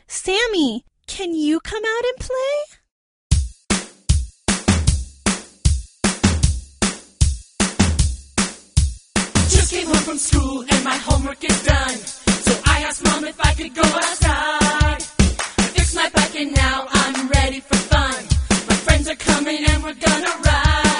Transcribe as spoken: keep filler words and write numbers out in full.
Sammy, can you come out and play? Just came home from school and my homework is done. So I asked Mom if I could go outside. I fixed my bike and now I'm ready for fun. My friends are coming and we're gonna ride.